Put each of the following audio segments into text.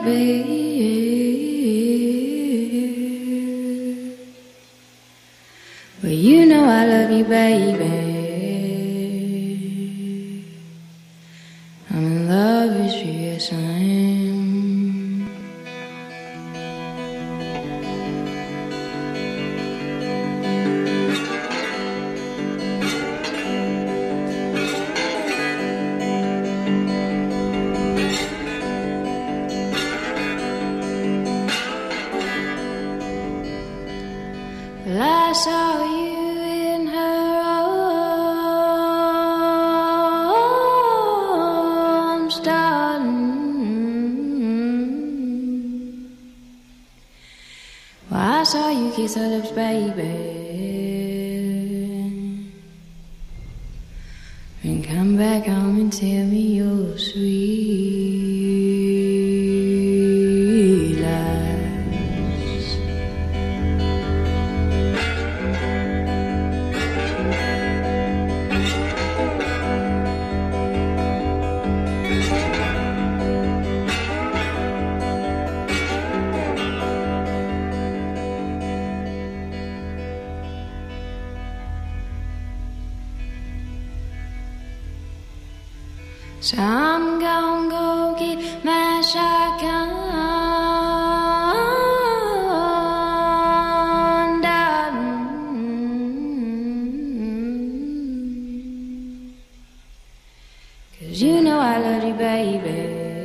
Well, you know I love you, baby. I'm in love with you, yes I am. Well, I saw you in her arms, darling. Well, I saw you kiss her lips, baby, and come back home and tell me your sweet lies. So I'm gonna go get my shotgun, darling, 'cause you know I love you, baby.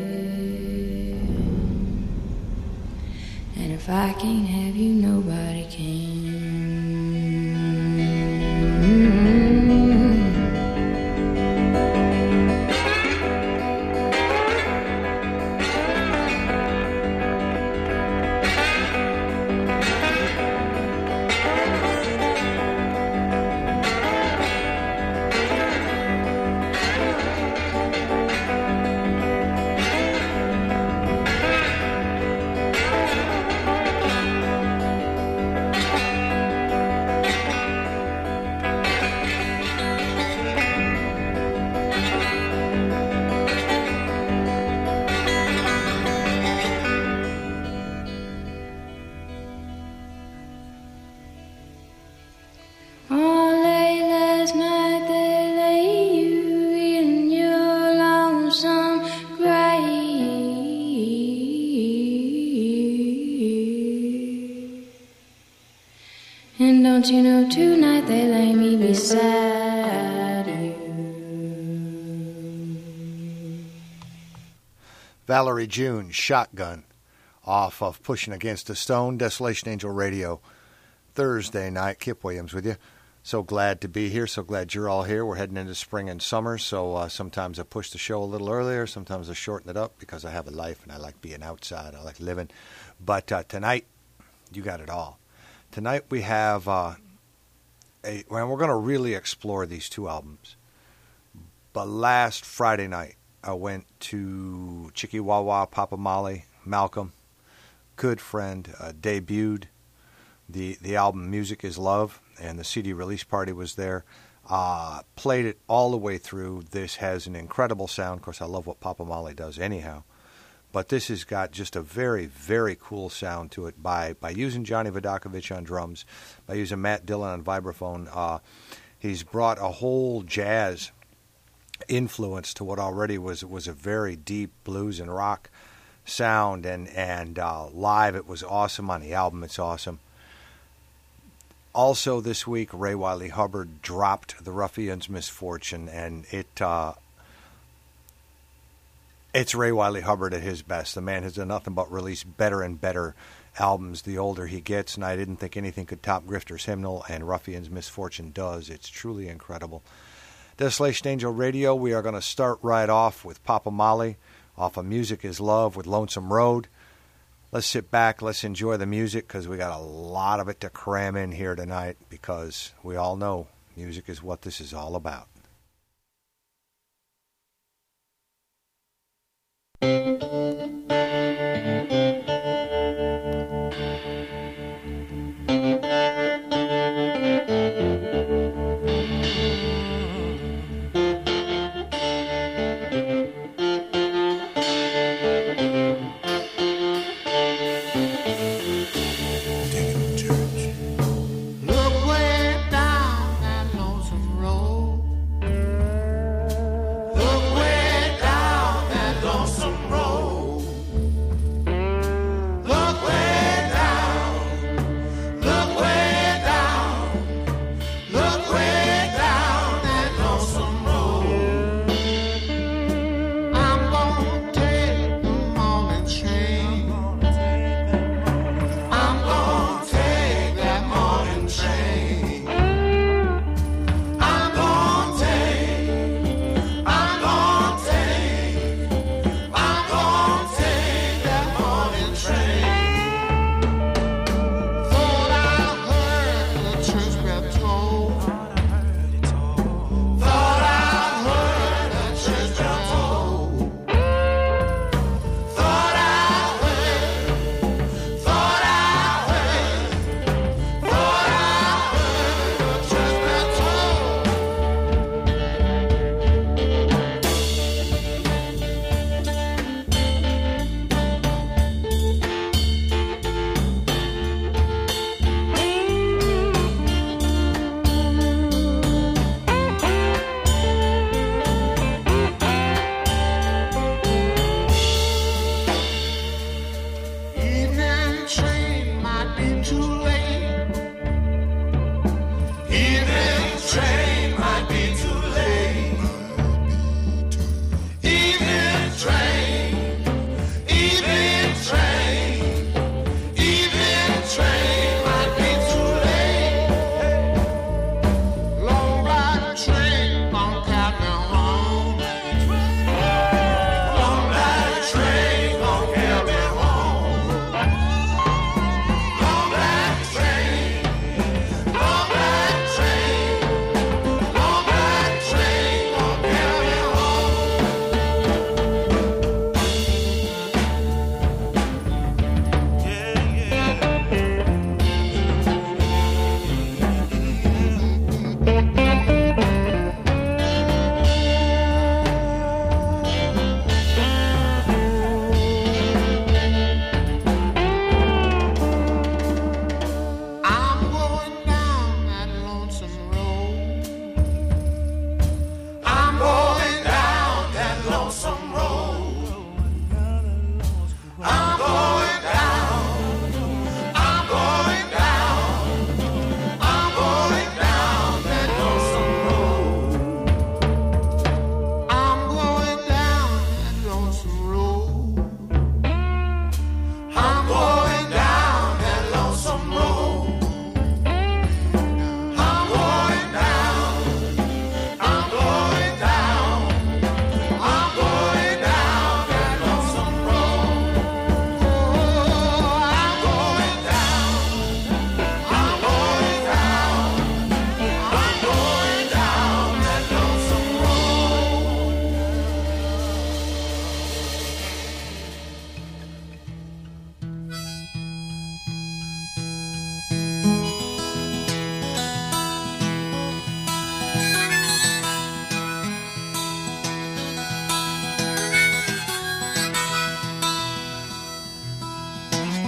And if I can't have you, nobody can. And don't you know tonight they lay me beside you. Valerie June, Shotgun, off of Pushing Against a Stone, Desolation Angel Radio, Thursday night. Kip Williams with you. So glad to be here. So glad you're all here. We're heading into spring and summer, so sometimes I push the show a little earlier. Sometimes I shorten it up because I have a life and I like being outside. I like living. But tonight, you got it all. Tonight we have, we're going to really explore these two albums. But last Friday night, I went to Chicky Wawa, Papa Molly, Malcolm, good friend, debuted the album Music is Love, and the CD release party was there. Played it all the way through. This has an incredible sound. Of course, I love what Papa Molly does anyhow. But this has got just a very, very cool sound to it by using Johnny Vodakovich on drums, by using Matt Dillon on vibraphone. He's brought a whole jazz influence to what already was a very deep blues and rock sound, and live it was awesome. On the album it's awesome. Also this week, Ray Wiley Hubbard dropped The Ruffian's Misfortune, and it's Ray Wiley Hubbard at his best. The man has done nothing but release better and better albums the older he gets, and I didn't think anything could top Grifter's Hymnal, and Ruffian's Misfortune does. It's truly incredible. Desolation Angel Radio, we are going to start right off with Papa Molly off of Music is Love with Lonesome Road. Let's sit back, let's enjoy the music, because we got a lot of it to cram in here tonight, because we all know music is what this is all about.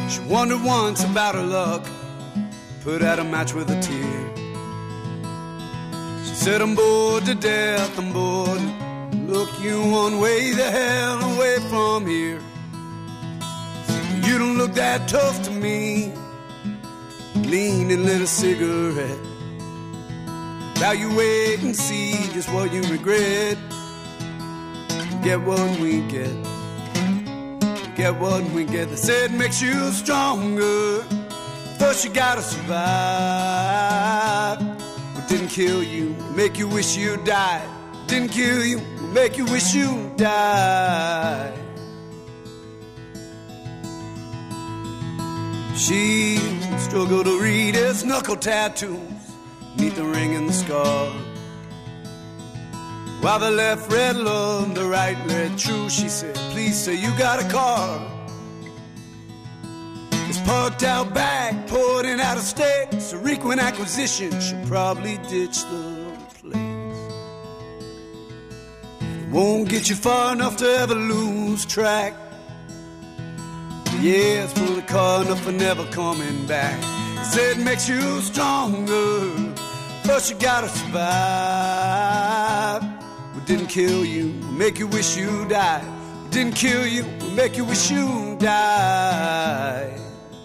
She wondered once about her luck, put out a match with a tear. She said, I'm bored to death, I'm bored. Look, you one way the hell away from here. You don't look that tough to me. Lean and lit a cigarette. Now you wait and see just what you regret. Get what we get. Get what we get. They said it makes you stronger. First you gotta survive. What didn't kill you, make you wish you died. Didn't kill you, make you wish you died. She struggled to read his knuckle tattoos neath the ring and the scar. While the left read love, the right read true. She said, please say you got a car. It's parked out back, pouring out of state. It's a frequent acquisition, should probably ditch the place. Won't get you far enough to ever lose track. Yeah, it's for the car enough for never coming back. It said it makes you stronger. First you gotta survive. What didn't kill you, make you wish you died. What didn't kill you, make you wish you died.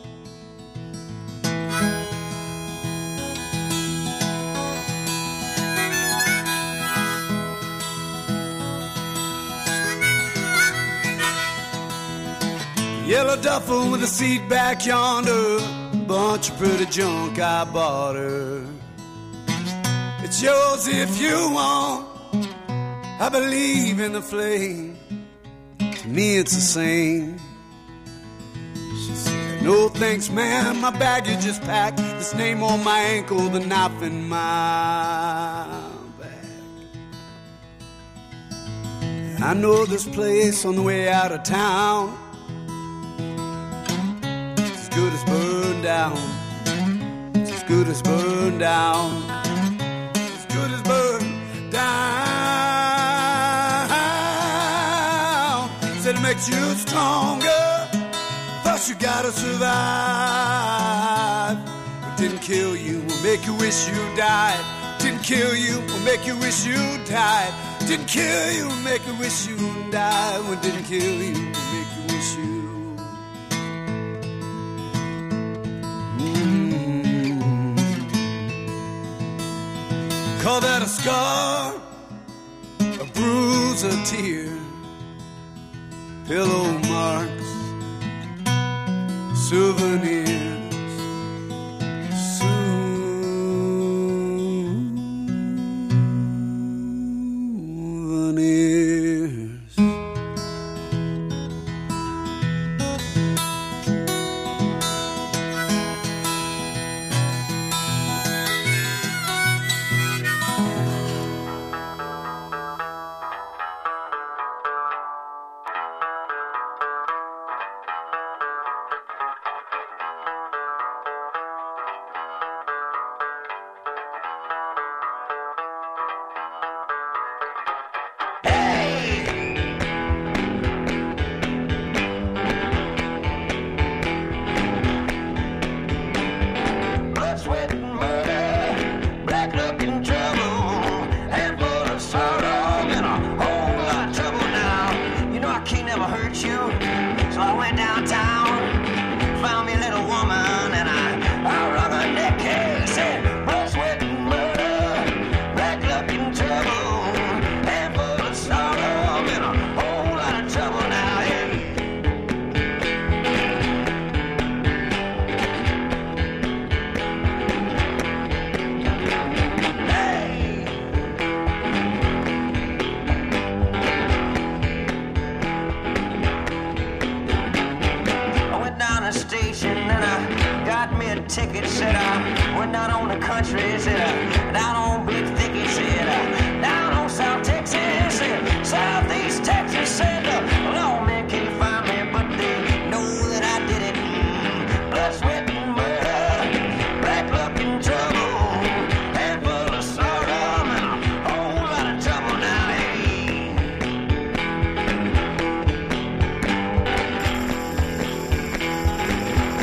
Yellow duffel with a seat back yonder, bunch of pretty junk I bought her. It's yours if you want. I believe in the flame. To me it's the same. She said, no thanks ma'am, my baggage is packed. This name on my ankle, the knife in my back. I know this place on the way out of town. It's as good as burned down. It's as good as burned down. It's as good as burned down. Said it makes you stronger. First you gotta survive. It didn't kill you, will make you wish you died. Didn't kill you, will make you wish you died. Didn't kill you, will make you wish you died. What didn't kill you, will make you wish you. Call that a scar, a bruise, a tear. Pillow marks, souvenirs, souvenirs. Ticket, said I went down on the country, said I down on Big Thicket, said I down on South Texas, said Southeast Texas, said the lawmen can't find me, but they know that I did it. Blood, sweat, and murder, black luck and trouble, handful of sorrow, and a whole lot of trouble now. Hey.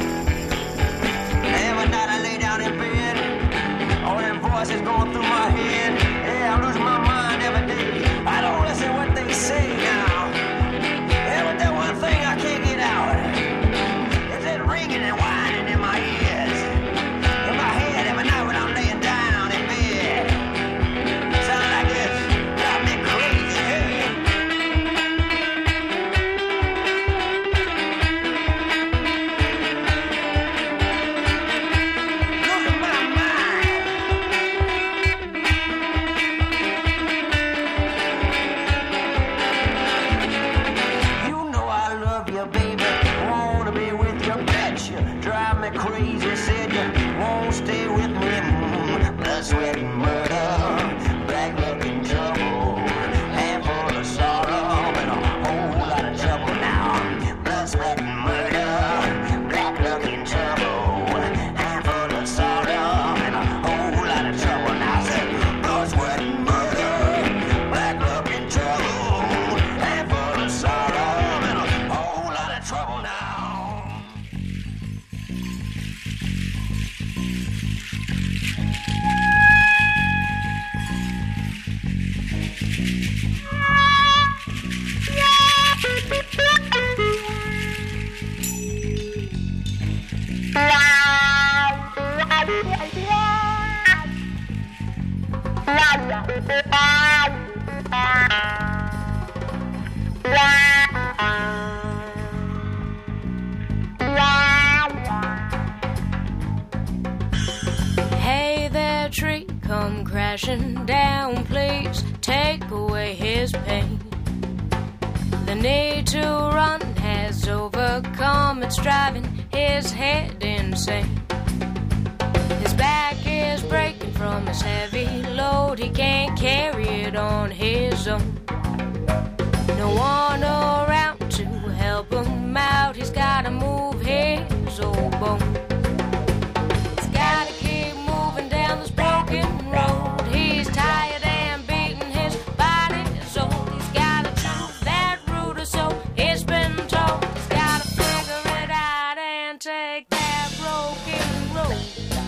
Hey there, tree, come crashing down, please take away his pain. The need to run has overcome its driving his head insane. His back is breaking from his heavy load, he can't carry it on his own. No one around to help him out, he's gotta move his old bone. He's gotta keep moving down this broken road, he's tired and beating his body's old. He's gotta choose that route or so it's been told. He's gotta figure it out and take that broken road.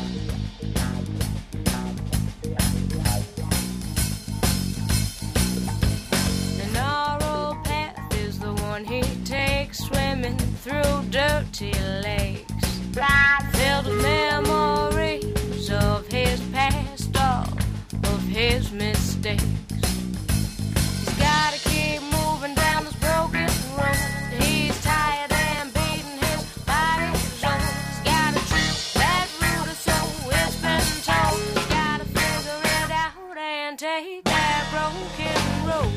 The narrow path is the one he takes, swimming through dirty lakes filled with memories of his past, all of his mistakes. He's gotta keep moving down this broken road, he's tired and beating his body's old. He's gotta choose that route or so it's been told. He's gotta figure it out and take that broken road.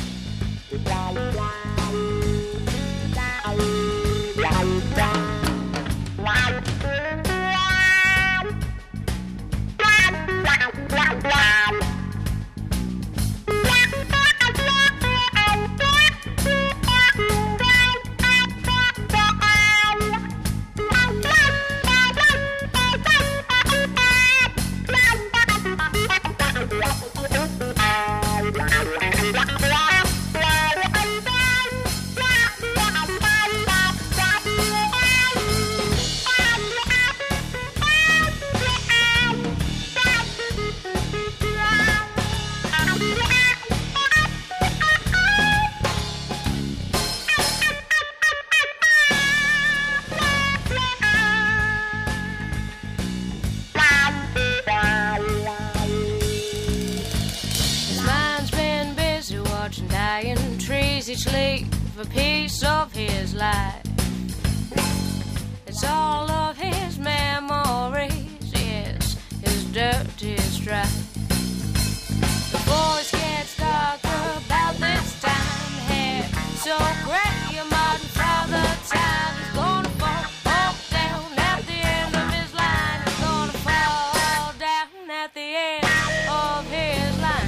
Each leaf a piece of his life. It's all of his memories, yes, his dirtiest strife. The voice gets darker about this time, hair so gray, a modern father time. He's gonna fall down at the end of his line. He's gonna fall down at the end of his line.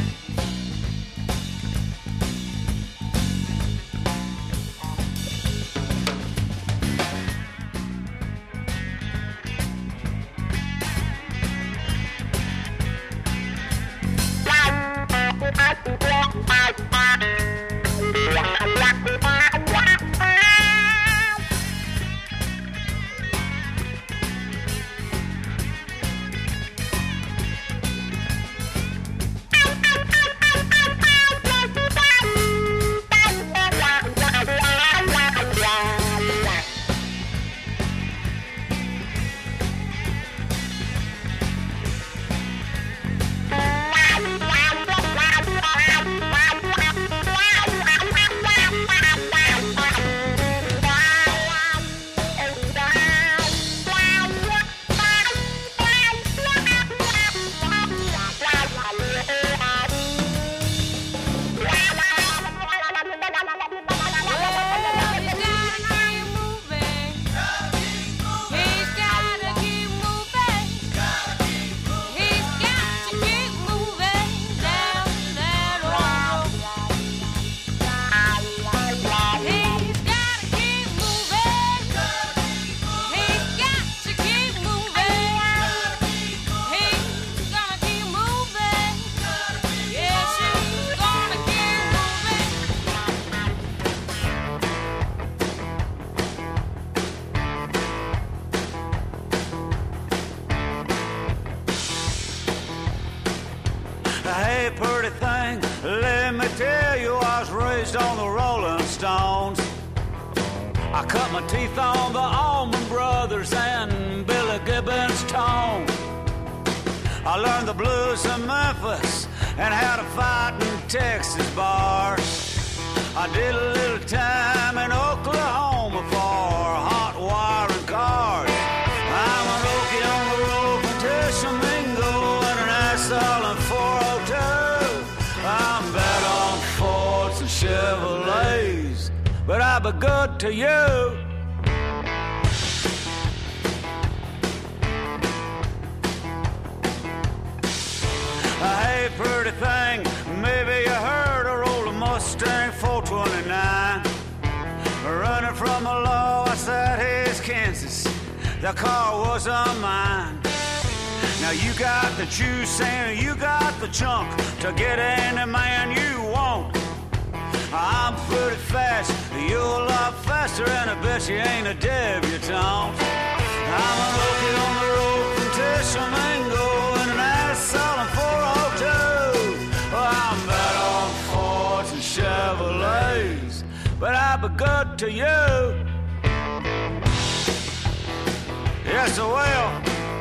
Hey, pretty thing, let me tell you, I was raised on the Rolling Stones. I cut my teeth on the Allman Brothers and Billy Gibbons' tone. I learned the blues in Memphis and how to fight in Texas bars. I did a little time in Oklahoma for hot wire and cars. I'm an Okie on the road from Tishomingo and an asshole in 402. I'm bad on Fords and Chevrolets, but I'll be good to you. Hey, pretty thing, maybe you heard I rolled a Mustang 429. Running from a law outside Hayes, Kansas. The car was on mine. Now you got the juice and you got the chunk to get any man you want. I'm pretty fast, you're a lot faster, and I bet you ain't a debutante. I'm an Okie on the road from Tishomingo and an asshole in 402. Well, I'm bad on Fords and Chevrolets, but I'll be good to you. Yes, I will.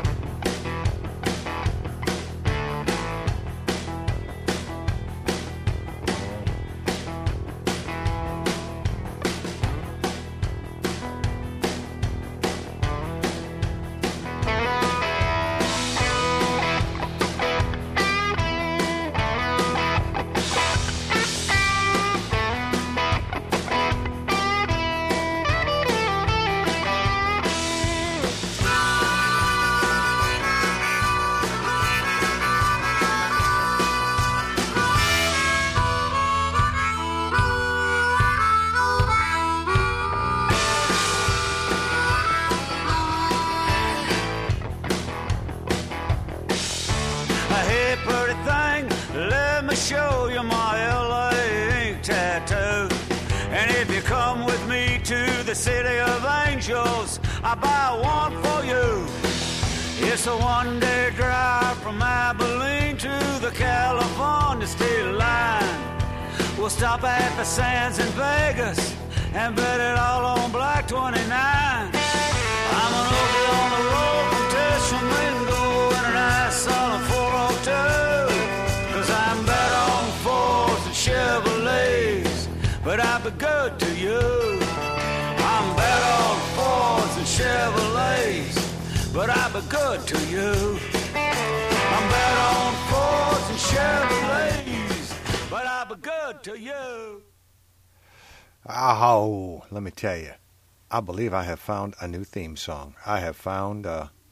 Show you my LA ink tattoo. And if you come with me to the city of angels, I'll buy one for you. It's a one-day drive from Abilene to the California state line. We'll stop at the Sands in Vegas and bet it all on Black 29. I'm an Okie on the road from Tishomingo and an asshole in 402. I'm bad on Fords and Chevrolets, but I'll be good to you. I'm bad on Fords and Chevrolets, but I'll be good to you. I'm bad on Fords and Chevrolets, but I'll be good to you. Oh, let me tell you, I believe I have found a new theme song. I have found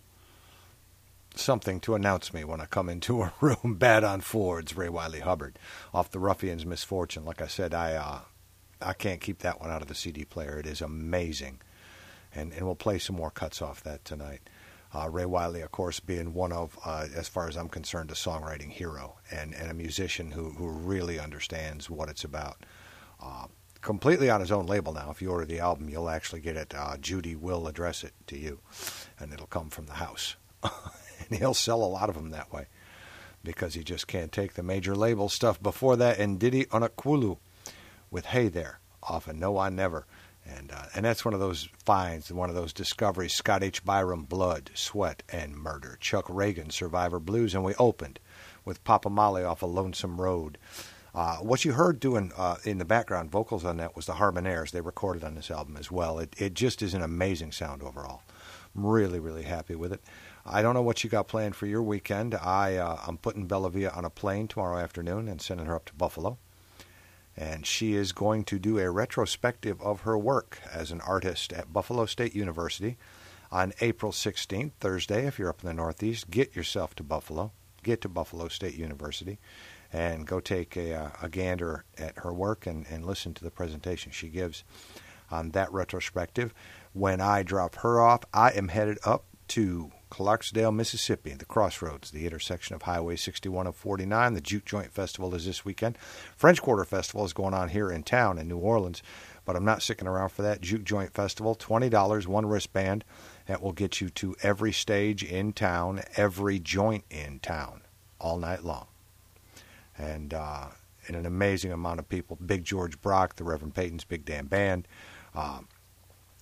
something to announce me when I come into a room. Bad on Fords, Ray Wiley Hubbard, off the Ruffians' Misfortune. Like I said, I can't keep that one out of the CD player. It is amazing. And we'll play some more cuts off that tonight. Ray Wiley, of course, being one of, as far as I'm concerned, a songwriting hero and a musician who really understands what it's about. Completely on his own label now. If you order the album, you'll actually get it. Judy will address it to you, and it'll come from the house. And he'll sell a lot of them that way because he just can't take the major label stuff. Before that, Ndidi Onakwulu with Hey There off of No I Never. And that's one of those finds, one of those discoveries. Scott H. Byram, Blood, Sweat, and Murder. Chuck Reagan, Survivor Blues. And we opened with Papa Molly off of Lonesome Road. What you heard doing in the background vocals on that was the Harmonaires. They recorded on this album as well. It just is an amazing sound overall. I'm really, really happy with it. I don't know what you got planned for your weekend. I'm putting Bella Via on a plane tomorrow afternoon and sending her up to Buffalo. And she is going to do a retrospective of her work as an artist at Buffalo State University on April 16th, Thursday. If you're up in the Northeast, get yourself to Buffalo. Get to Buffalo State University and go take a gander at her work and listen to the presentation she gives on that retrospective. When I drop her off, I am headed up to Clarksdale, Mississippi, the Crossroads, the intersection of Highway 61 and 49. The Juke Joint Festival is this weekend. French Quarter Festival is going on here in town in New Orleans, but I'm not sticking around for that. Juke Joint Festival, $20, one wristband. That will get you to every stage in town, every joint in town, all night long. And an amazing amount of people. Big George Brock, the Reverend Peyton's Big Damn Band.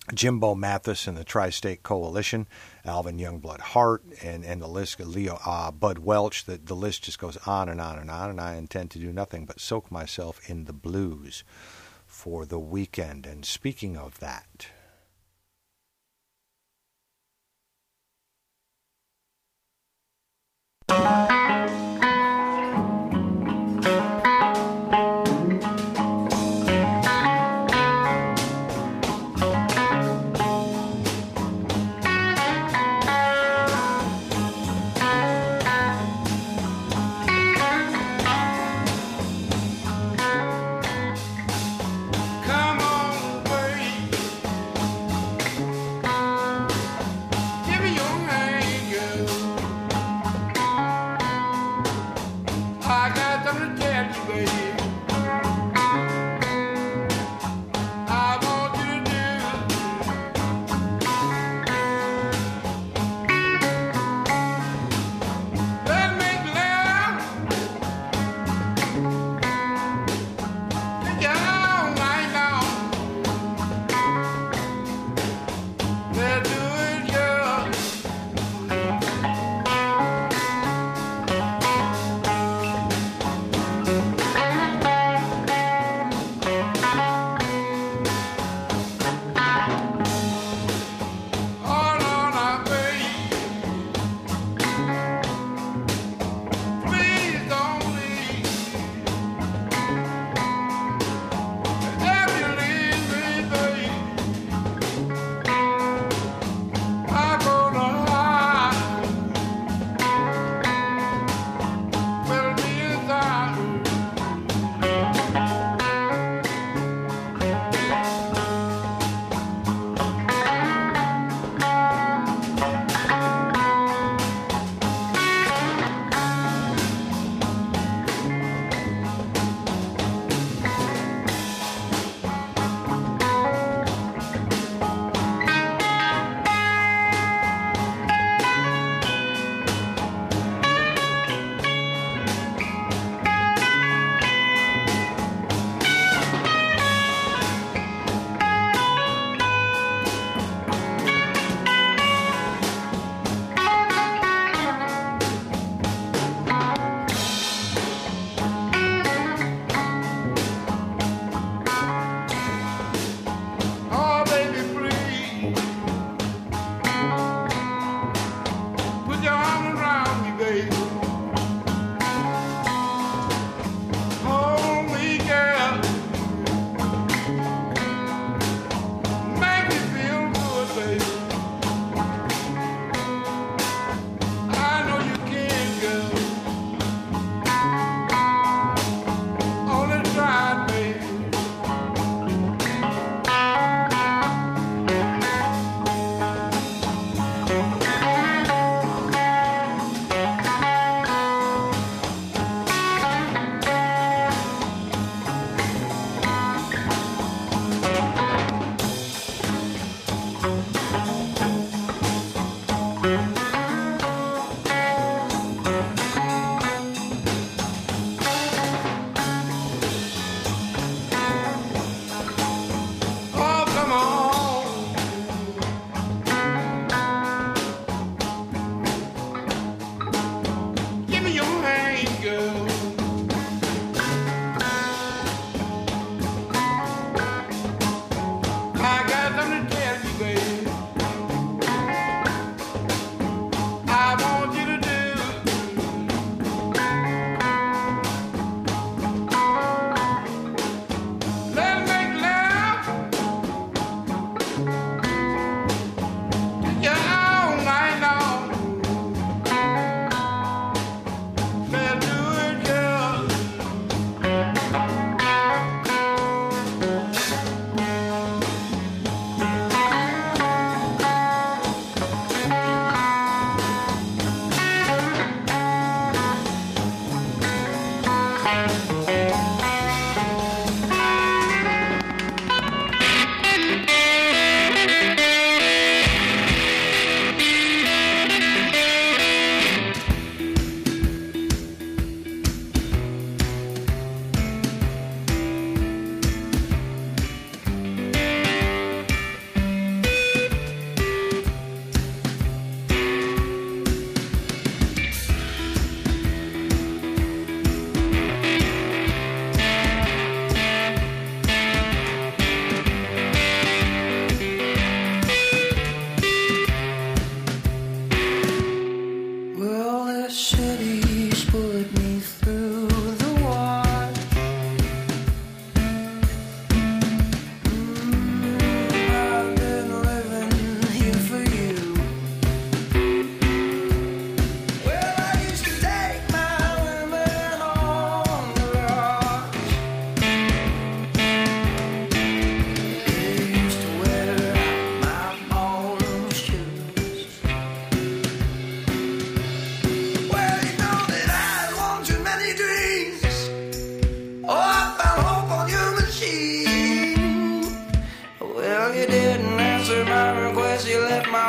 Jimbo Mathis and the Tri-State Coalition, Alvin Youngblood Hart, and the list, Leo Bud Welch. The list just goes on and on and on, and I intend to do nothing but soak myself in the blues for the weekend. And speaking of that,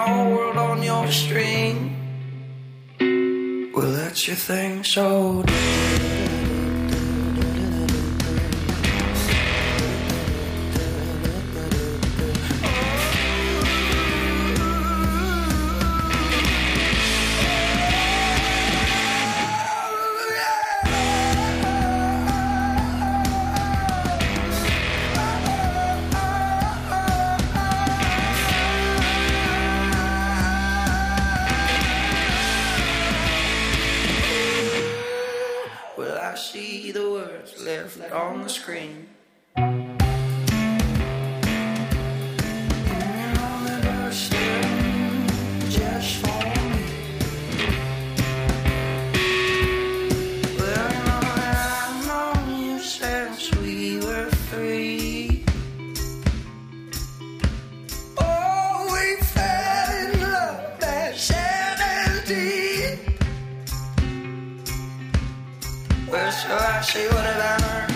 whole world on your string. Well, that's your thing, so do it. On the screen. Just for me. Well, I've known you since we were 3. Oh, we fell in love at 17. Well, so I say, what have I learned?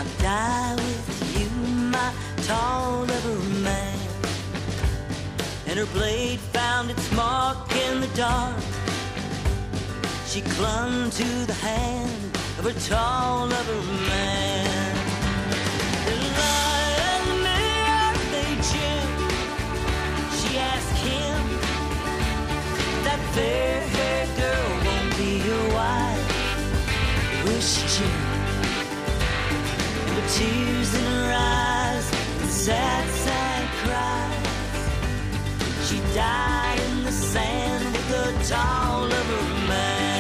die with you, my tall lover man. And her blade found its mark in the dark. She clung to the hand of her tall lover man. The lion man, they Jim. She asked him, that fair-haired girl won't be your wife. Wish Jim. With tears in her eyes and sad, sad cries. She died in the sand with the tall of her man.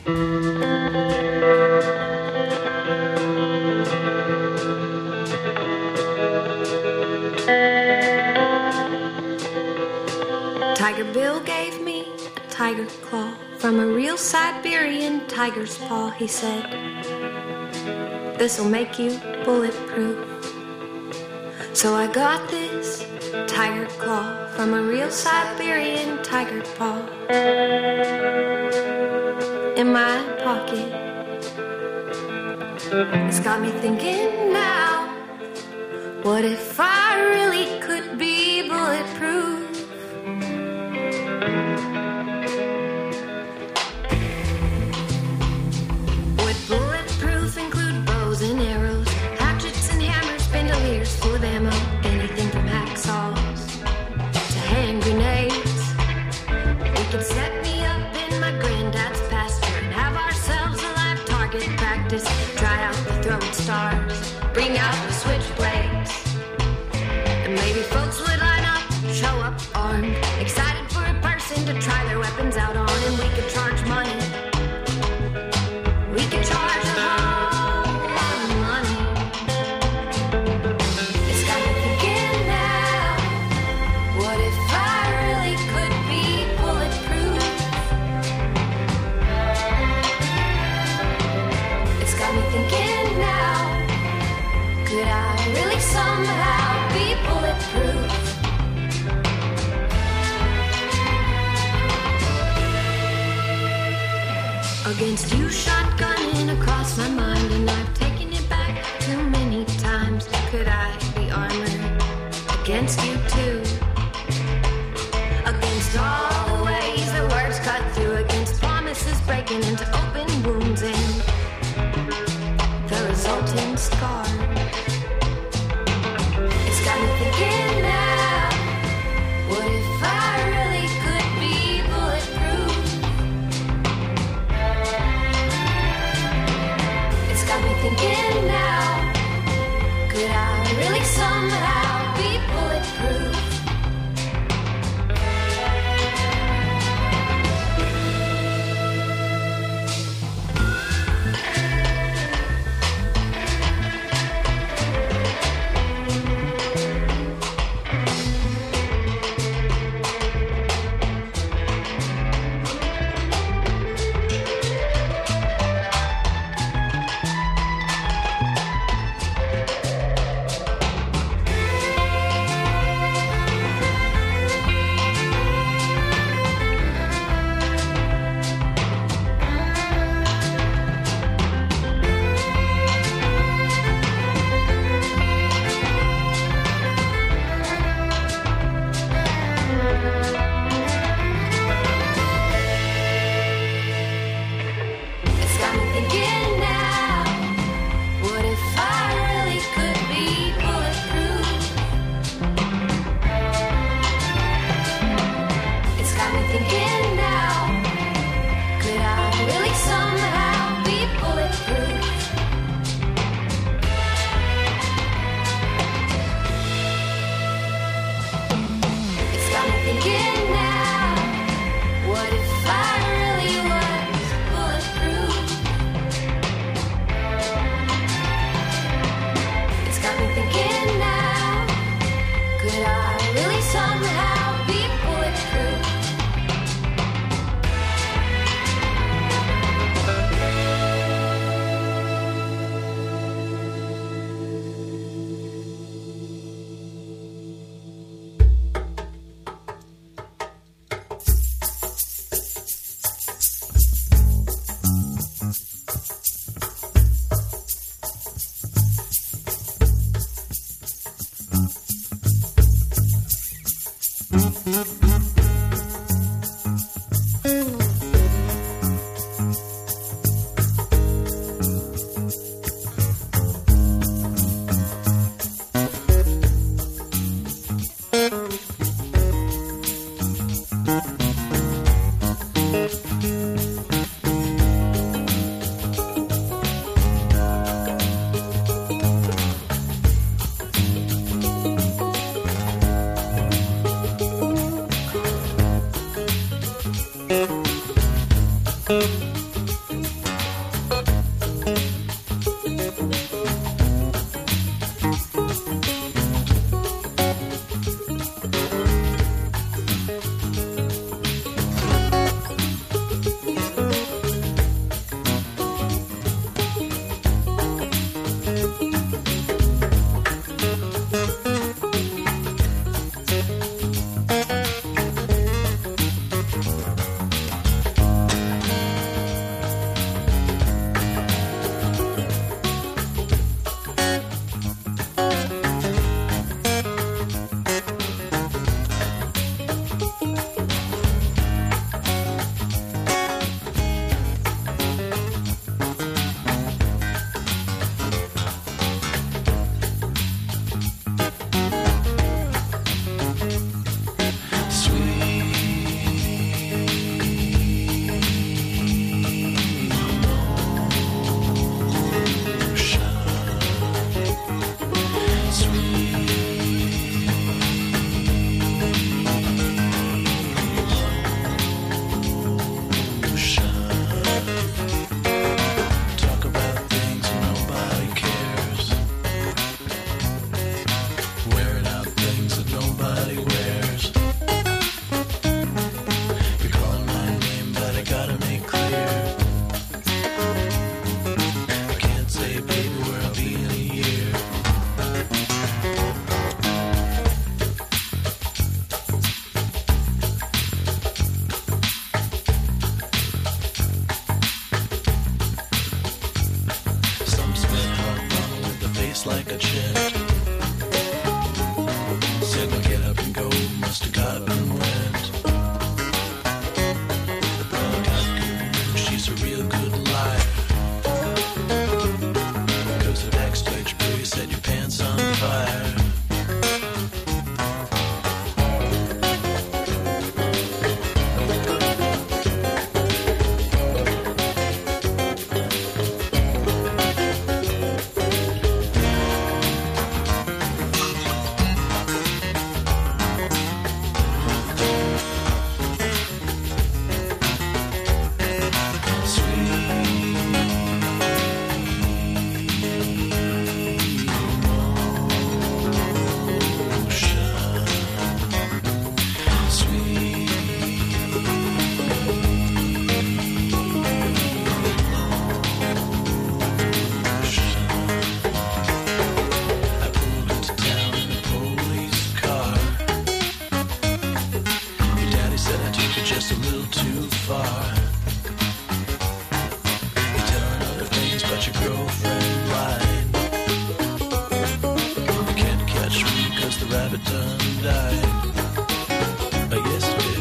Tiger Bill gave me a tiger claw from a real Siberian tiger's paw. He said, "This'll make you bulletproof." So I got this tiger claw from a real Siberian tiger paw in my pocket. It's got me thinking now, what if I really could be bulletproof? Would bulletproof include bows and arrows, hatchets and hammers, bandoliers full of ammo, anything from hacksaws to hand grenades? We could set me up in my granddad's pasture and have ourselves a live target practice. Try out the throwing stars, bring out the switchblades, and maybe folks would line up, show up armed, excited for a person to try their weapons out on, and we could charge money. We could charge a whole lot of money. It's got me thinking now, what if I really could be bulletproof? It's got me thinking now, could I really somehow be bulletproof? Against you, shotgunning across my mind, and I've taken it back too many times. Could I be armored against you too? Against all the ways the words cut through, against promises breaking into open wounds and the resulting scars. It's got me thinking now, what if I really could be bulletproof? It's got me thinking now, could I really somehow be bulletproof? It's got me thinking now, what if I really could be bulletproof? It's got me thinking now, could I really somehow be bulletproof? It's got me thinking now, what if I really was bulletproof? It's got me thinking now, could I really somehow be bulletproof? little too far. You're telling other things about your girlfriend lying. You can't catch me 'cause the rabbit done died. I guess it did.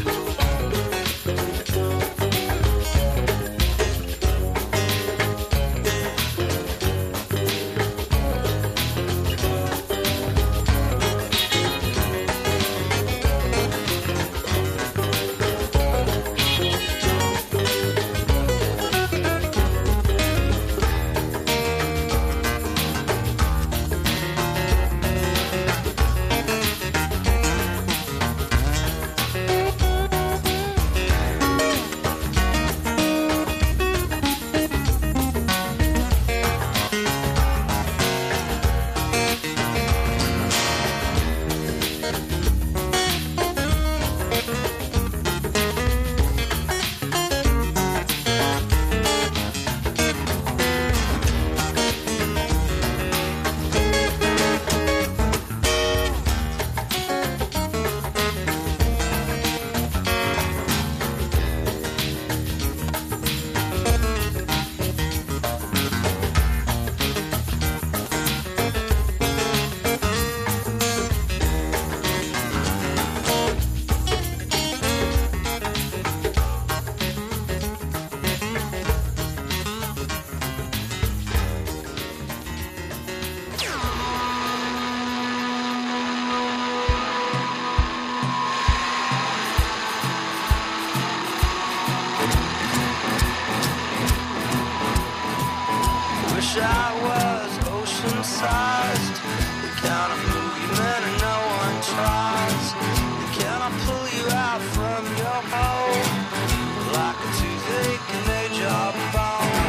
I was ocean-sized. The kind of movie man and no one tries. Can I pull you out from your hole like a toothache and a jawbone?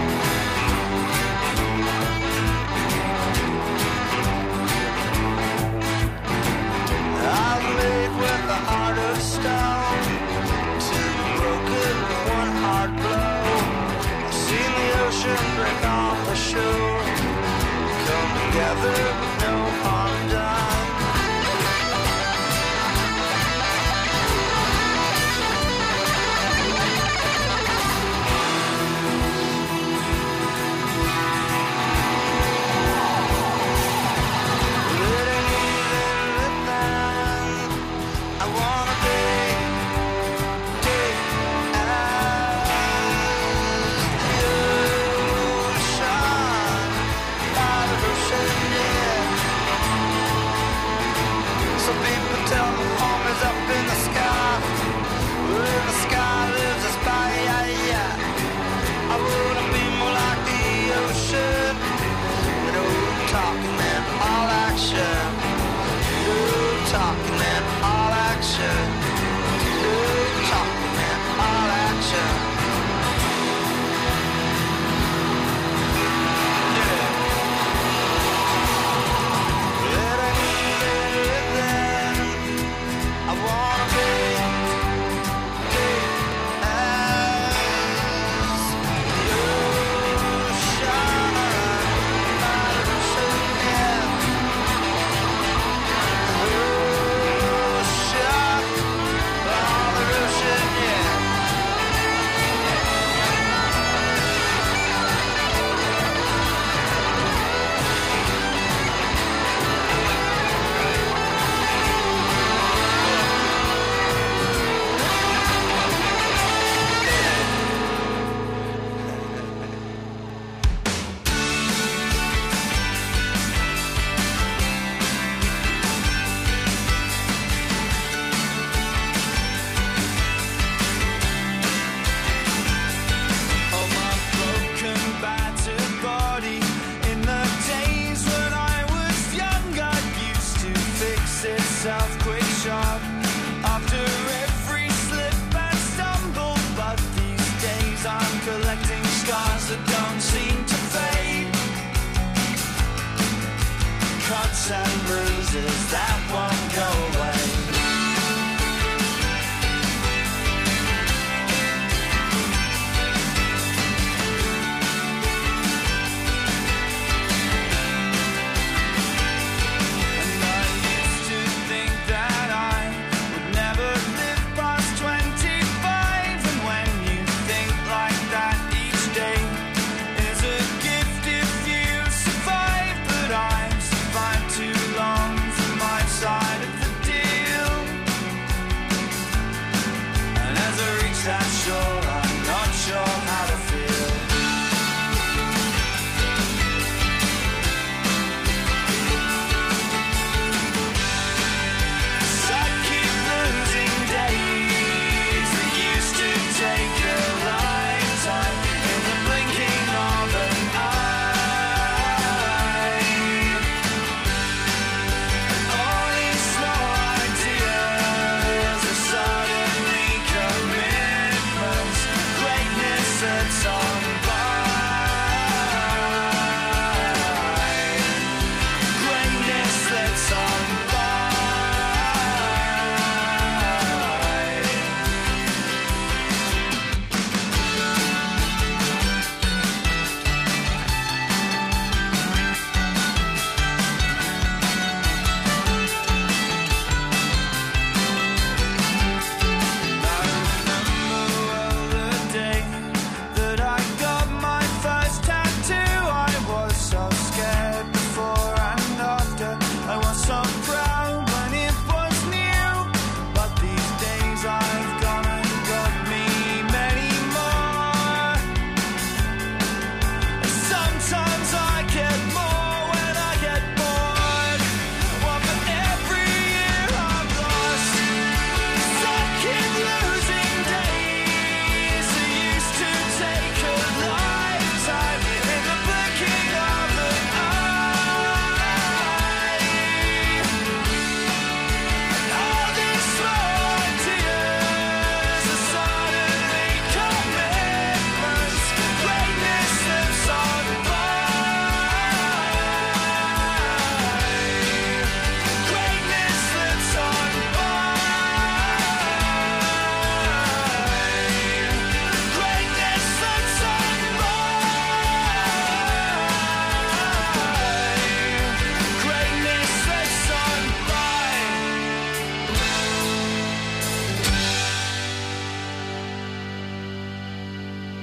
I've laid with a heart of stone, two broken with one hard blow. I've seen the ocean break on the shore, come together with no harm.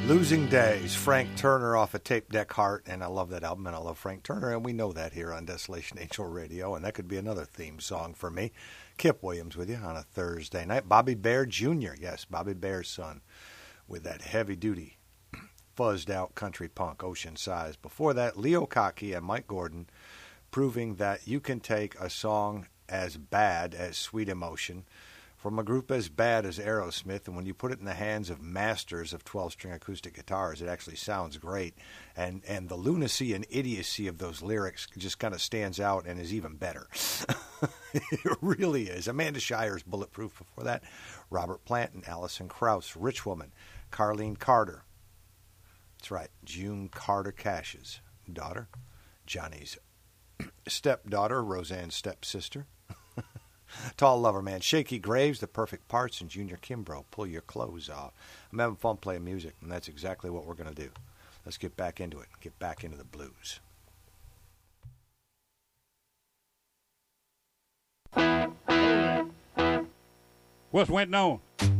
Losing Days, Frank Turner off of Tape Deck Heart, and I love that album, and I love Frank Turner, and we know that here on Desolation Angel Radio, and that could be another theme song for me. Kip Williams with you on a Thursday night. Bobby Bare Jr., yes, Bobby Bare's son, with that heavy-duty, fuzzed-out country punk, Ocean Size. Before that, Leo Kottke and Mike Gordon, proving that you can take a song as bad as Sweet Emotion from a group as bad as Aerosmith, and when you put it in the hands of masters of 12-string acoustic guitars, it actually sounds great. And the lunacy and idiocy of those lyrics just kind of stands out and is even better. It really is. Amanda Shire's Bulletproof before that. Robert Plant and Alison Krauss, Rich Woman. Carlene Carter. That's right, June Carter Cash's daughter. Johnny's stepdaughter, Roseanne's stepsister. Tall Lover Man, Shaky Graves, The Perfect Parts, and Junior Kimbrough, Pull Your Clothes Off. I'm having fun playing music, and that's exactly what we're going to do. Let's get back into it, get back into the blues. What's went on?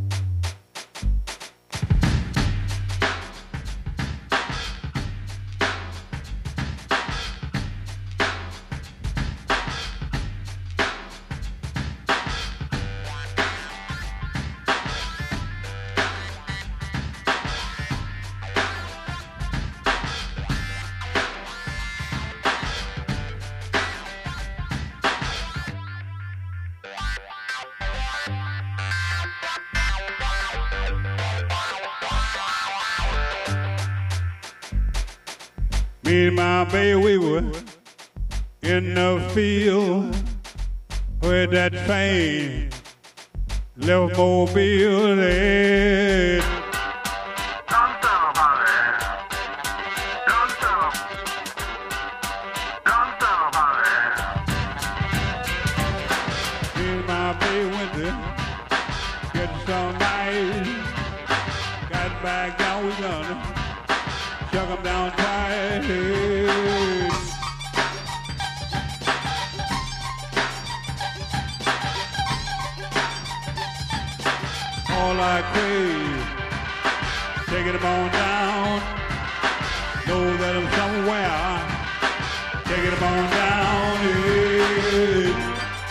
Me and my baby, we were in the field where that train left Mobile. Me and my baby went to get some ice. Got back down, we gonna chuck 'em down tight. All I crave, taking them on down. Know that I'm somewhere, taking them on down. Yeah.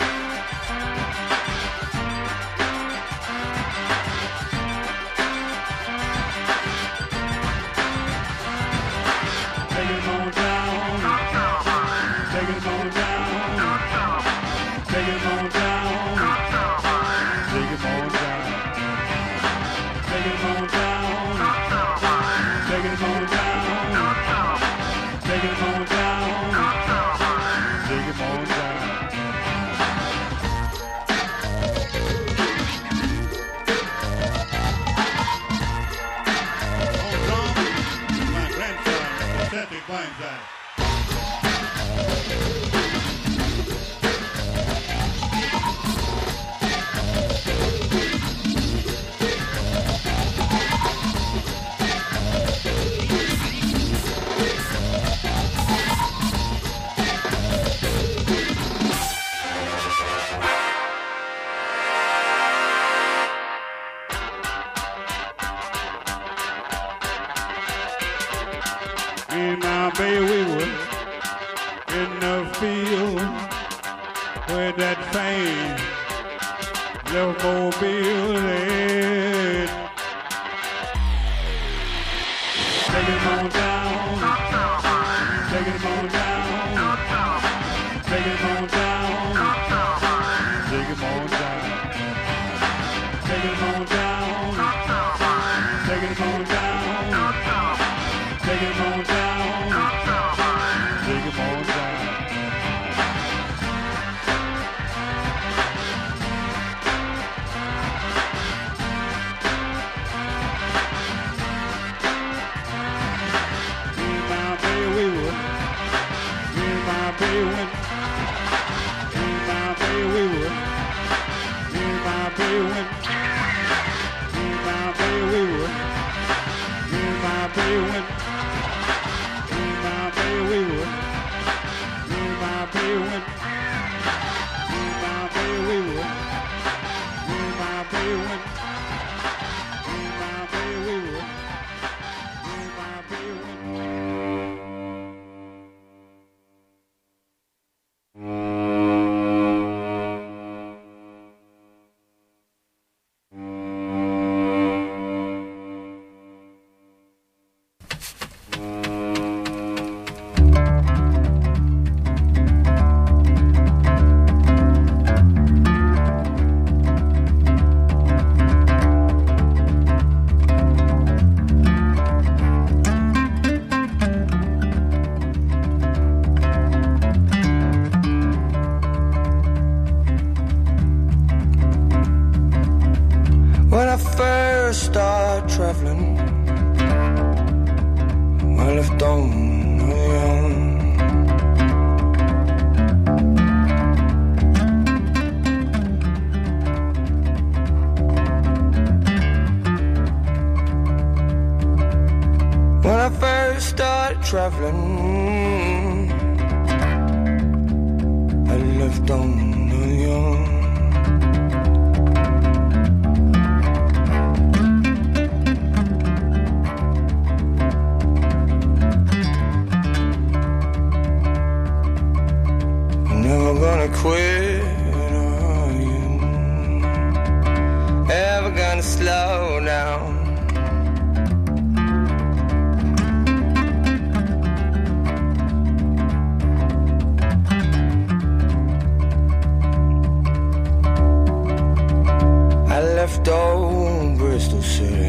Baby, we were in the field where that train left Mobile. Take it on down, take it on down, take it on down, take it on down, take it on down, take it on down, take it on down. traveling, I left on my own. When I first started traveling, I left on my own. Never gonna quit, are you? Ever gonna slow down? I left old Bristol City,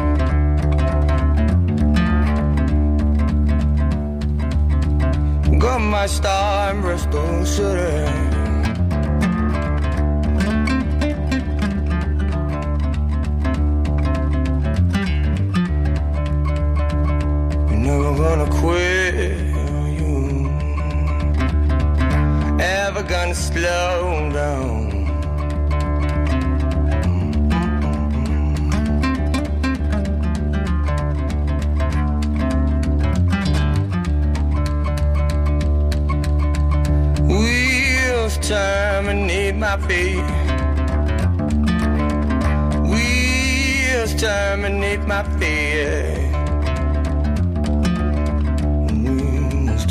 got my star in Bristol City. You're never gonna quit, are you? Ever gonna slow down? Terminate my fate. Wheels terminate my fate. Wheels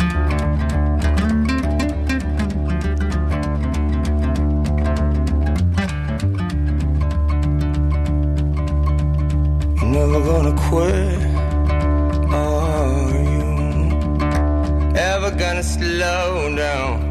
You're never gonna quit, are you? Ever gonna slow down?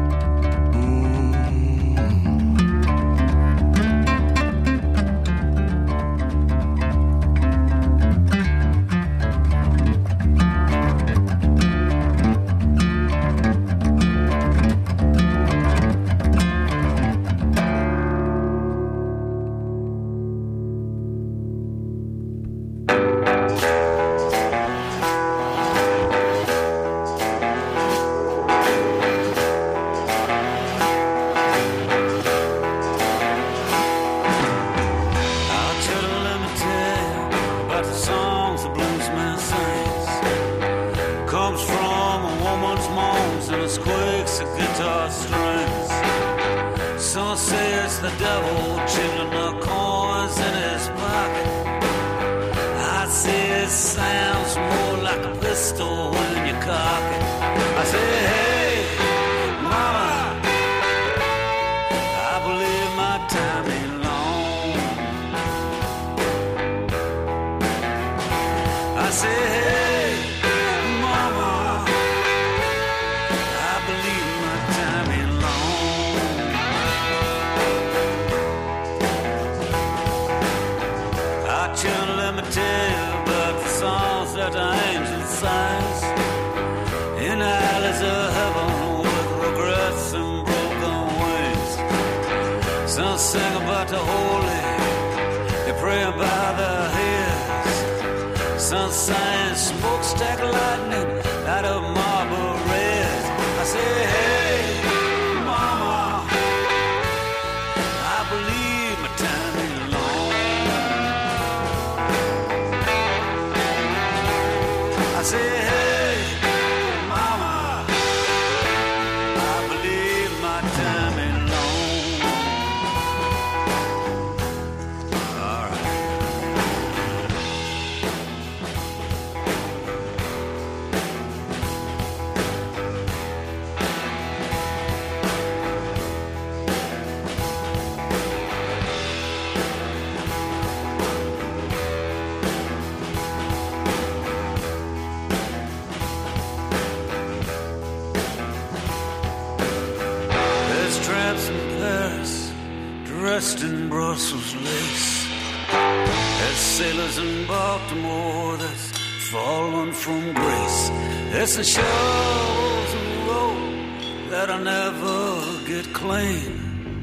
Dressed in Brussels lace, there's sailors in Baltimore that's fallen from grace. There's some shovels in the road that'll never get clean.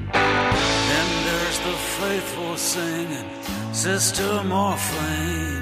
Then there's the faithful singing Sister Morphine.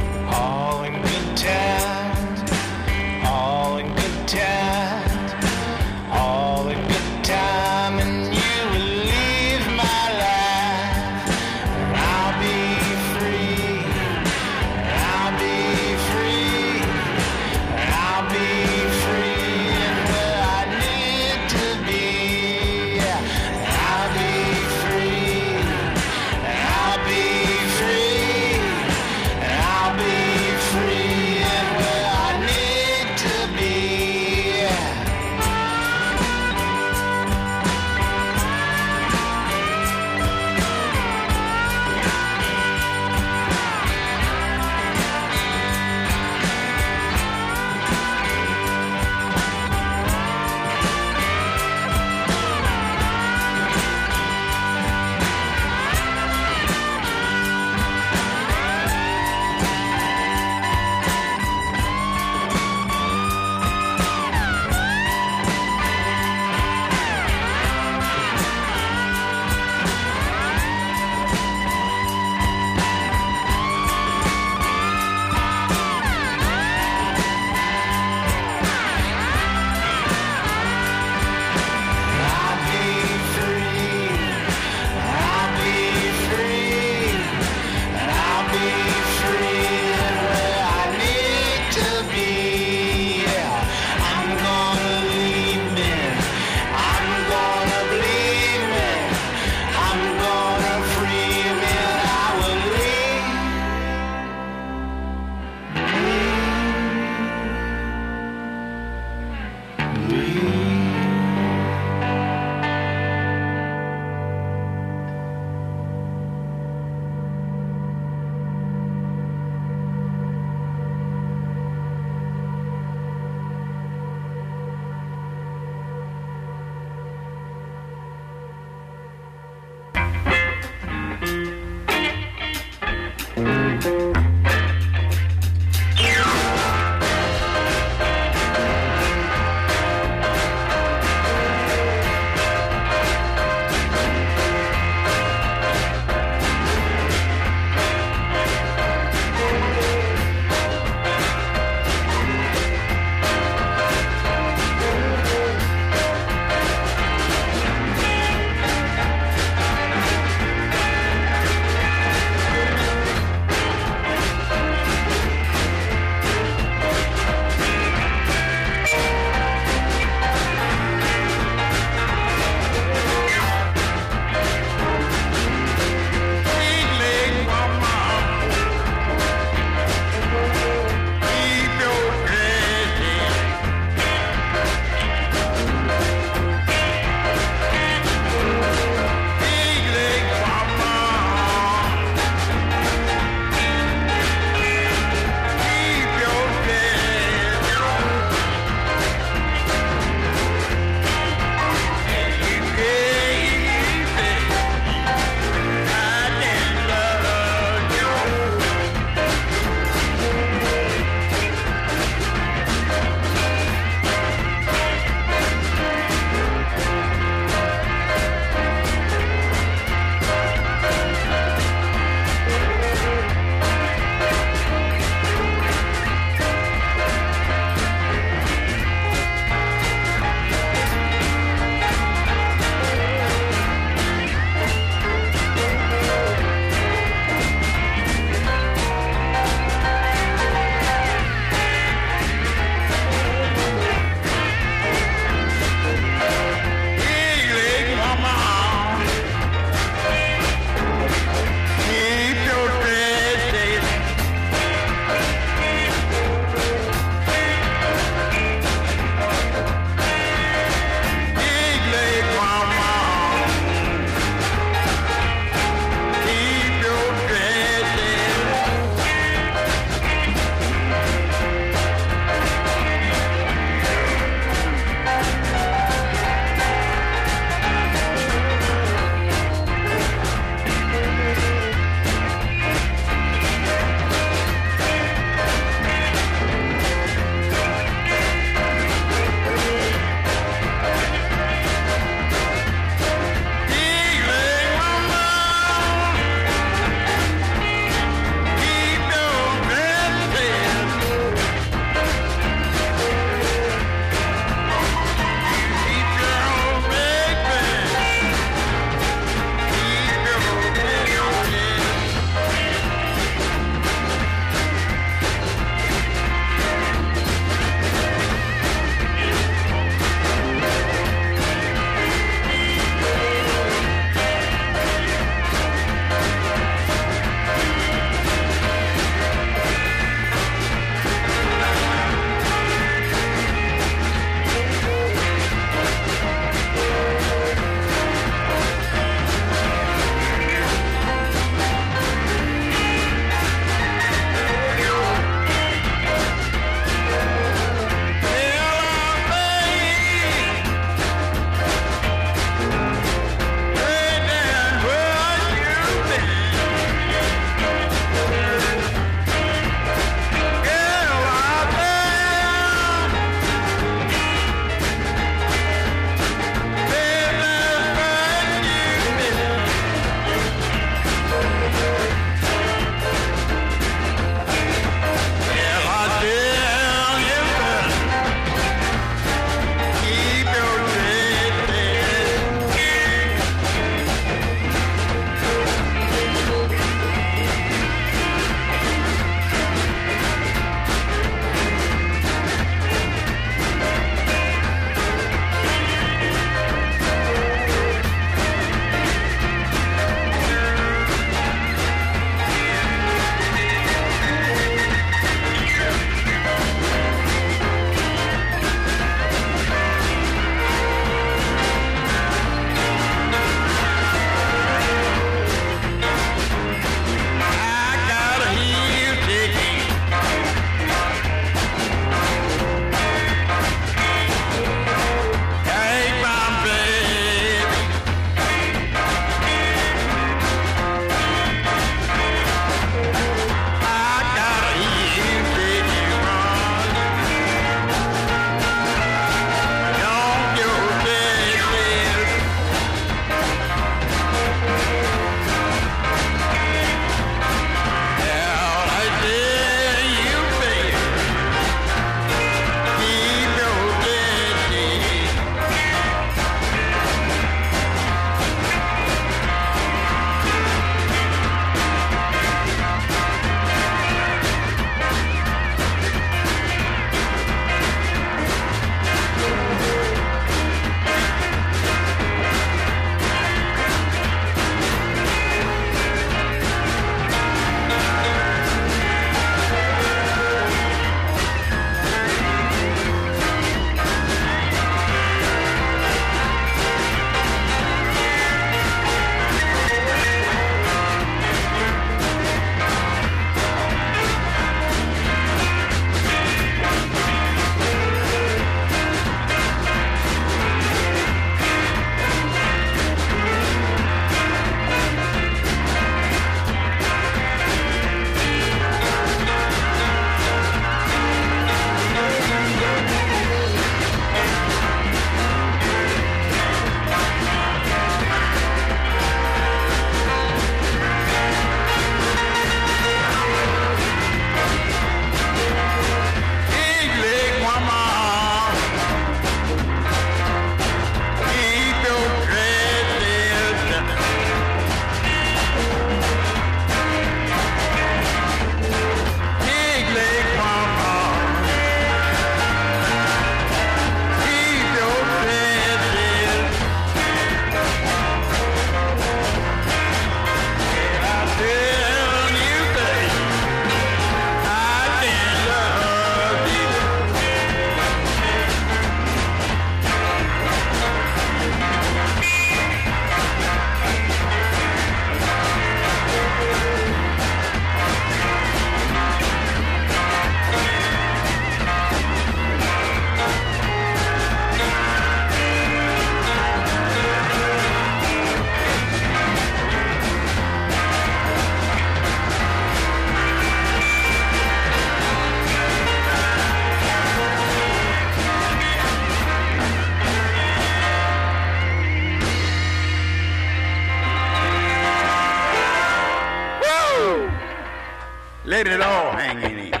letting it all hang in it.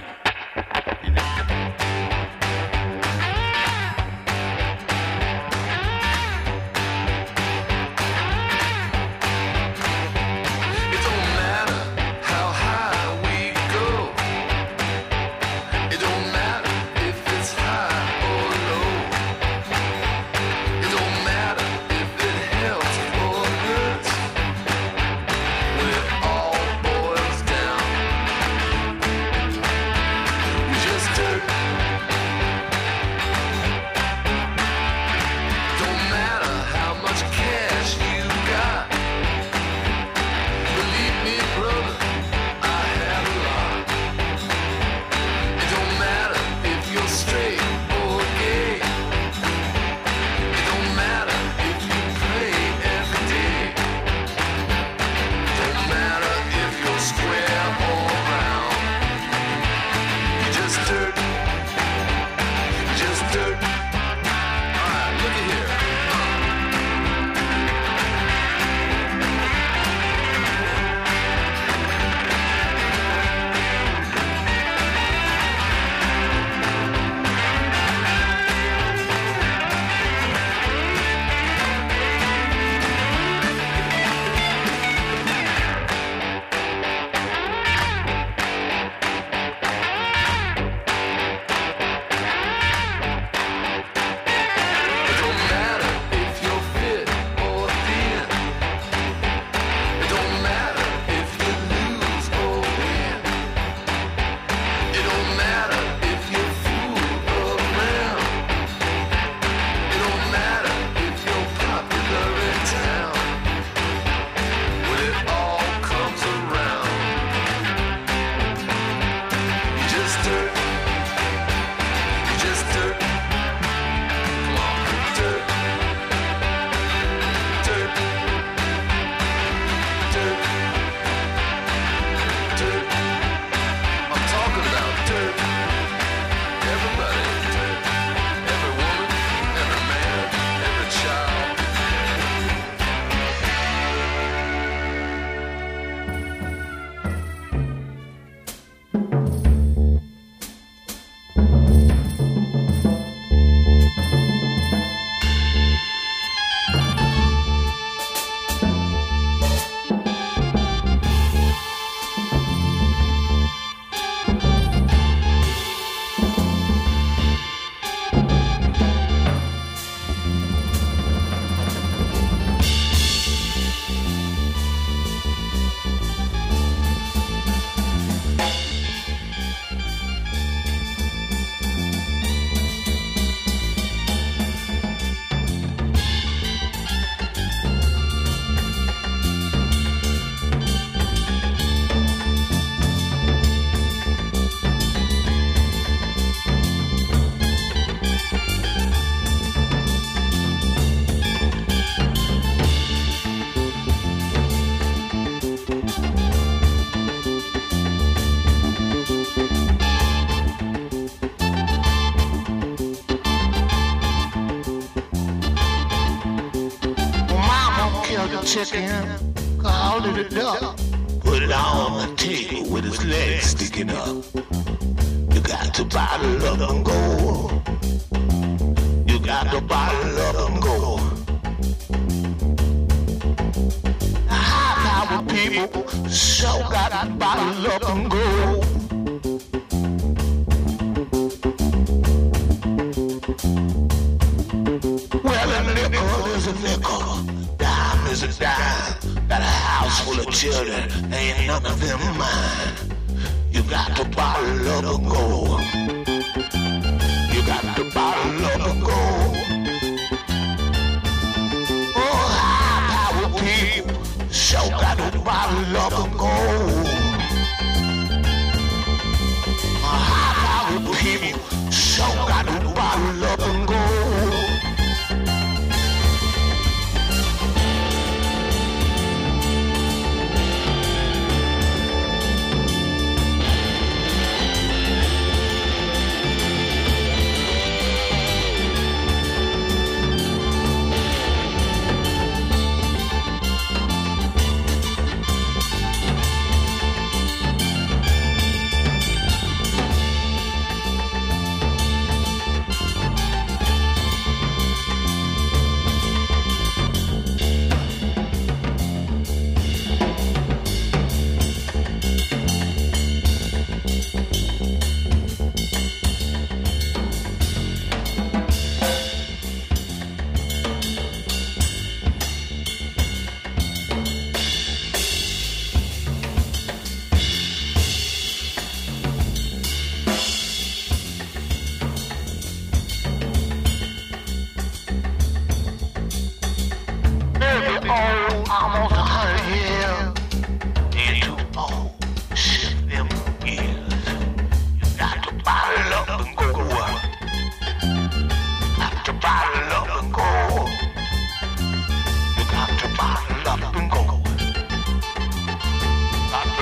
chicken, called it a duck. Put it on the table with its legs sticking up. You got to bottle up and go. You got to bottle up and go. High power people so got to bottle up and go. Well, a nickel is a nickel. Dime is a dime. Got a house full of children, ain't none of them mine. You got to bottle up and go. You got to bottle up and go. Oh, high power people, so got to bottle up and go. High power people, so got to bottle up and go.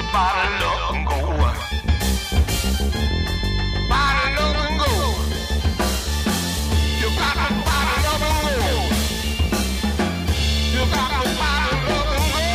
bottle up and go. Bottle up and go. You got to bottle up and go. You got to bottle up and go.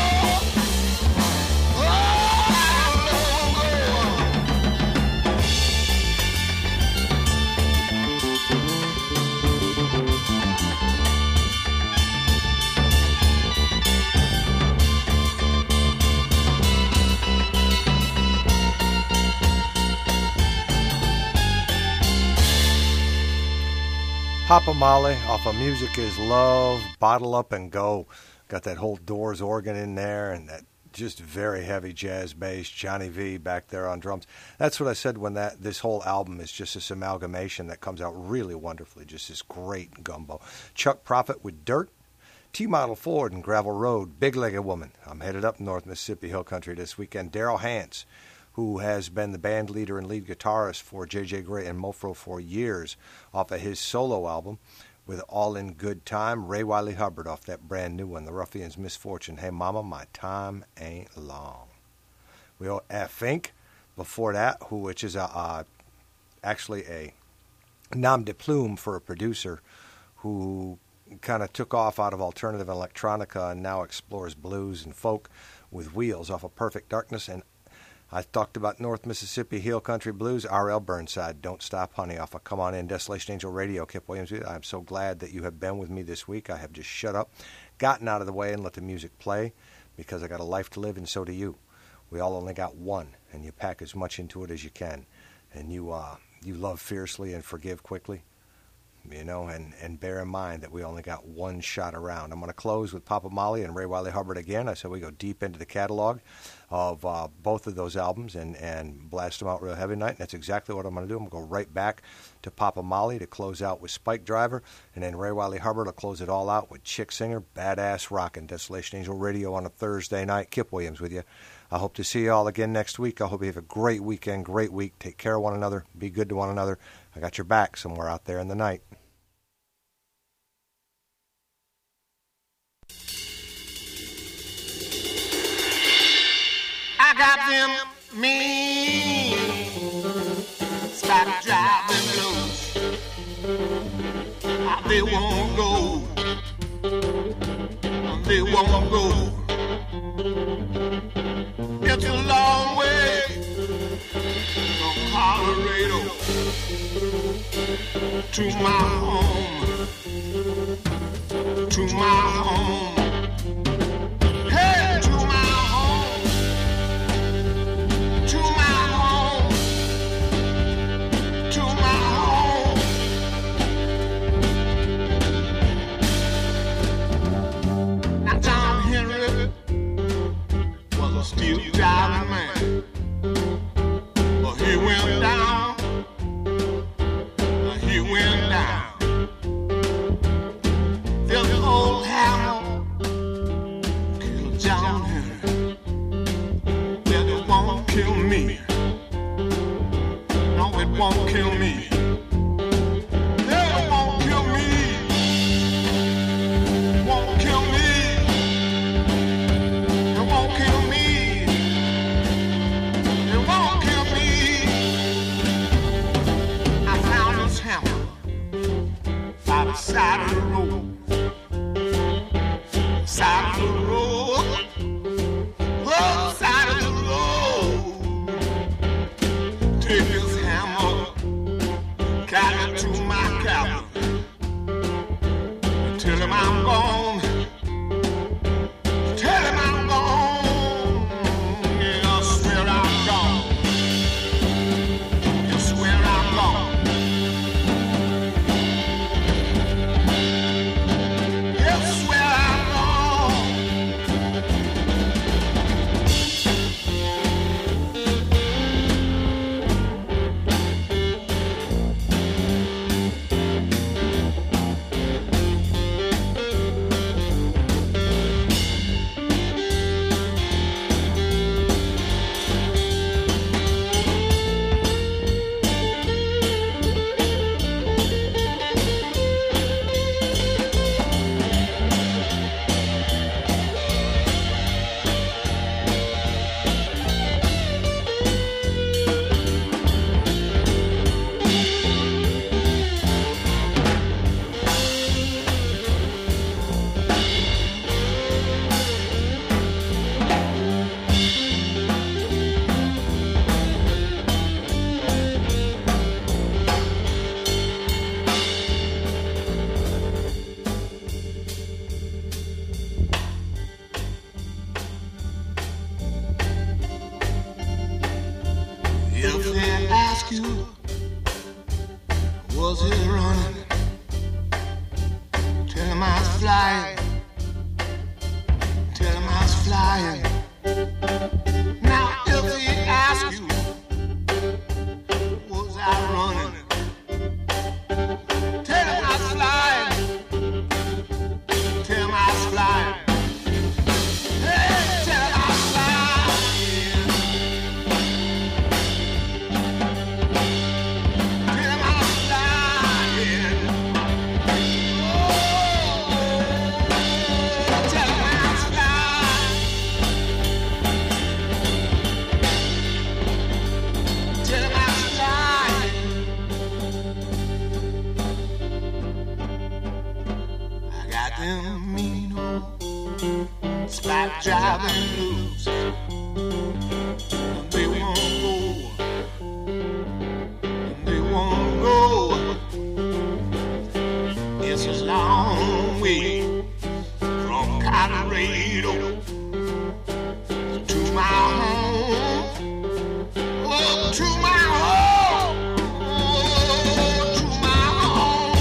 Papa Molly off of Music is Love, Bottle Up and Go. Got that whole Doors organ in there and that just very heavy jazz bass. Johnny V back there on drums. That's what I said when this whole album is just this amalgamation that comes out really wonderfully. Just this great gumbo. Chuck Prophet with Dirt. T-Model Ford and Gravel Road, Big-Legged Woman. I'm headed up north Mississippi Hill Country this weekend. Daryl Hance, who has been the band leader and lead guitarist for J.J. Gray and Mofro for years, off of his solo album with All in Good Time. Ray Wiley Hubbard off that brand new one, The Ruffian's Misfortune. Hey, Mama, my time ain't long. We all Fink before that, which is actually a nom de plume for a producer who kind of took off out of alternative electronica and now explores blues and folk with Wheels off of Perfect Darkness. And I talked about North Mississippi Hill Country Blues, R.L. Burnside, Don't Stop Honey off of Come On In, Desolation Angel Radio, Kip Williams. I'm so glad that you have been with me this week. I have just shut up, gotten out of the way and let the music play because I got a life to live and so do you. We all only got one and you pack as much into it as you can. And you love fiercely and forgive quickly. You know, and bear in mind that we only got one shot around. I'm going to close with Papa Molly and Ray Wiley Hubbard again. I said we go deep into the catalog of both of those albums and blast them out real heavy tonight. And that's exactly what I'm going to do. I'm going to go right back to Papa Molly to close out with Spike Driver. And then Ray Wiley Hubbard will close it all out with Chick Singer, Badass Rockin', Desolation Angel Radio on a Thursday night. Kip Williams with you. I hope to see you all again next week. I hope you have a great weekend, great week. Take care of one another. Be good to one another. I got your back somewhere out there in the night. I got them mean spot driving blues. They won't go. They won't go. It's a long way from Colorado to my home. To my home. Hey, to my home. To my home. To my home. Now John Henry was a steel driving man, but he went down. He went down. There's an old hammer killed John Henry. Well, it won't kill me. No, it won't kill me. It won't kill me. Won't kill me. It won't kill me. It won't kill me. I found this hammer by the side of the road. Side of the road. Oh, side of the road. Take this hammer If they ask you, was it running? Tell them I was flying. Tell them I was flying. Now if they ask you, was I running? Tell them I was flying. Tell them I was flying. Hey, tell them I was flying. Tell them I was flying. Oh, tell them I was flying. Tell them I was flying. I got them mean old spike driving blues. They won't go. They won't go. It's a long way from Colorado to my home. Oh, to my home. Oh, to my home.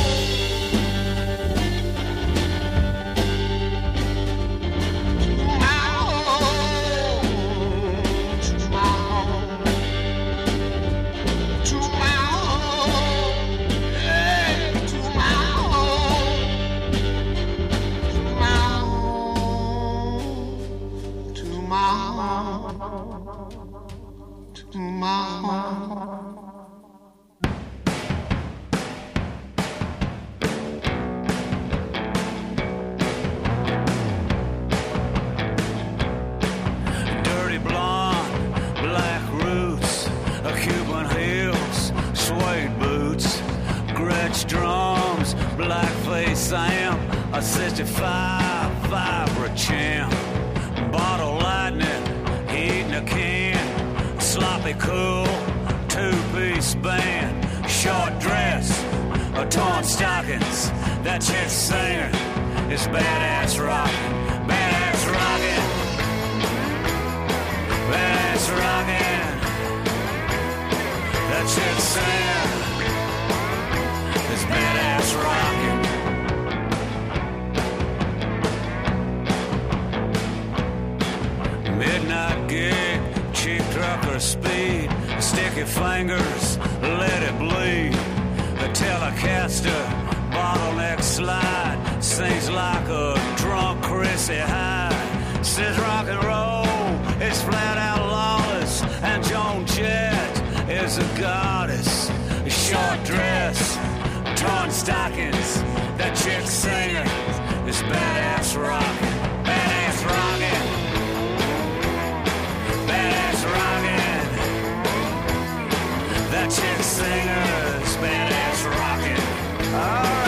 Dirty blonde, black roots, Cuban heels, suede boots, Gretsch drums, blackface Sam, a 65 Vibra champ, bottle lightning, heating a can, sloppy cool, two-piece band, short dress, a torn stockings, that chick singer is badass rockin', badass rockin'. Badass rockin', that chick singer is badass rockin'. Midnight gig, cheap trucker speed, sticky fingers, let it bleed. A Telecaster, bottleneck slide, sings like a drunk Chrissy Hyde. Says rock and roll is flat out lawless, and Joan Jett is a goddess. Short dress, torn stockings, that chick singer is badass rockin', badass rockin', badass rockin'. That chick singer is badass rockin'. All right.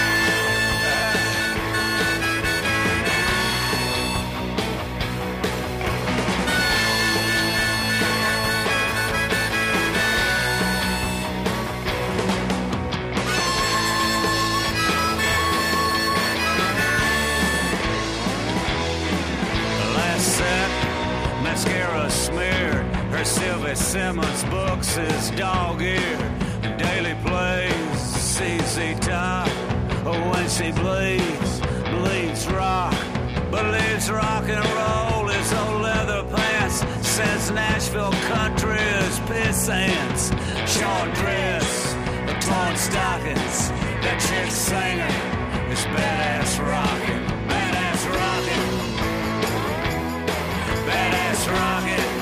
Mascara smeared, her Sylvie Simmons books is dog-eared. Daily plays, CZ Top, when she bleeds rock. Believes rock and roll is old leather pants. Says Nashville country is piss ants. Short dress, torn stockings, that chick singer is badass rockin', badass rockin'. Badass rockin',